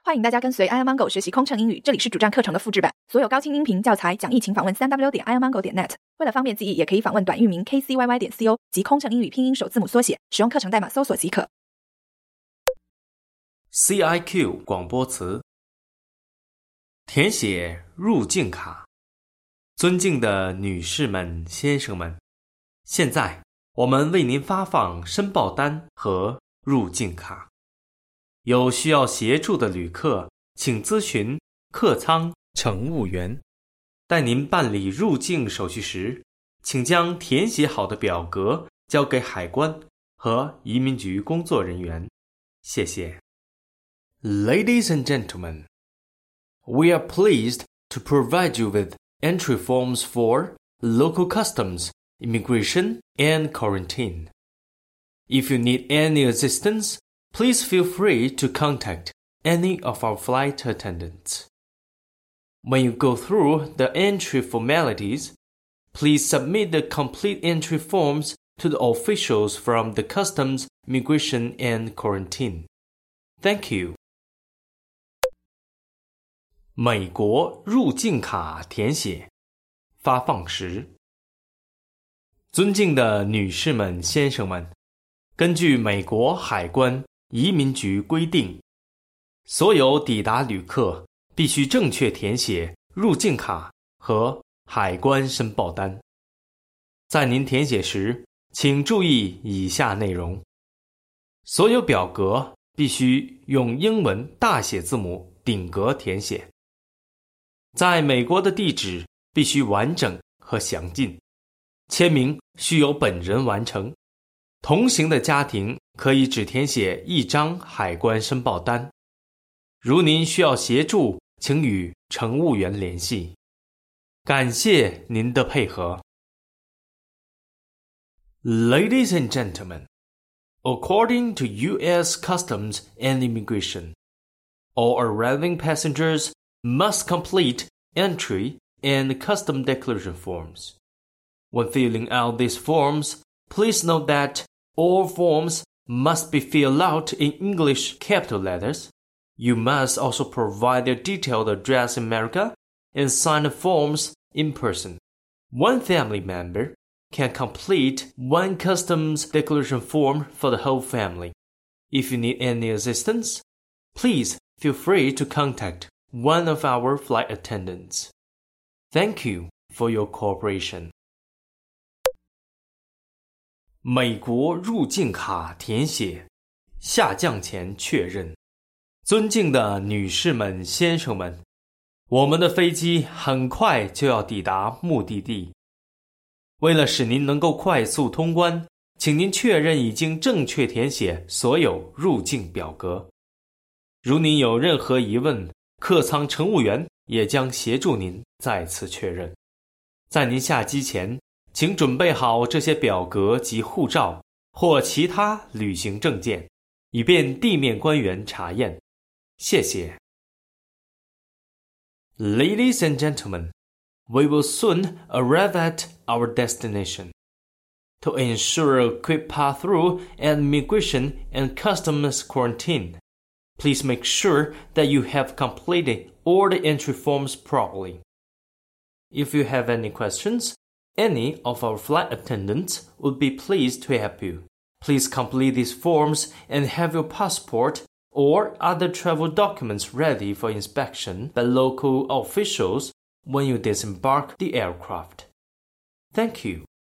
欢迎大家跟随 iomango 学习空乘英语，这里是主站课程的复制版，所有高清音频教材讲义请访问 3w.iomango.net。为了方便记忆，也可以访问短域名 kcyy.co 及空乘英语拼音首字母缩写，使用课程代码搜索即可。 CIQ 广播词，填写入境卡。尊敬的女士们、先生们，现在我们为您发放申报单和入境卡。有需要协助的旅客，请咨询客舱乘务员。待您办理入境手续时，请将填写好的表格交给海关和移民局工作人员。谢谢。Ladies and gentlemen, we are pleased to provide you with entry forms for local customs, immigration, and quarantine. If you need any assistance, please feel free to contact any of our flight attendants. When you go through the entry formalities, please submit the complete entry forms to the officials from the Customs, Immigration, and Quarantine. Thank you. 美国入境卡填写发放时，尊敬的女士们、先生们，根据美国海关移民局规定，所有抵达旅客必须正确填写入境卡和海关申报单。在您填写时，请注意以下内容：所有表格必须用英文大写字母顶格填写。在美国的地址必须完整和详尽，签名须由本人完成。同行的家庭可以只填写一张海关申报单。如您需要协助，请与乘务员联系。感谢您的配合。Ladies and gentlemen, according to U.S. Customs and Immigration, all arriving passengers must complete entry and custom declaration forms. When filling out these forms, please note that all forms must be filled out in English capital letters. You must also provide your detailed address in America and sign the forms in person. One family member can complete one customs declaration form for the whole family. If you need any assistance, please feel free to contact one of our flight attendants. Thank you for your cooperation. 美国入境卡填写，下降前确认。尊敬的女士们、先生们，我们的飞机很快就要抵达目的地。为了使您能够快速通关，请您确认已经正确填写所有入境表格。如您有任何疑问，客舱乘务员也将协助您再次确认。在您下机前，请准备好这些表格及护照或其他旅行证件，以便地面官员查验。谢谢。Ladies and gentlemen, we will soon arrive at our destination. To ensure a quick path through an immigration and customs quarantine, please make sure that you have completed all the entry forms properly. If you have any questions, any of our flight attendants would be pleased to help you. Please complete these forms and have your passport or other travel documents ready for inspection by local officials when you disembark the aircraft. Thank you.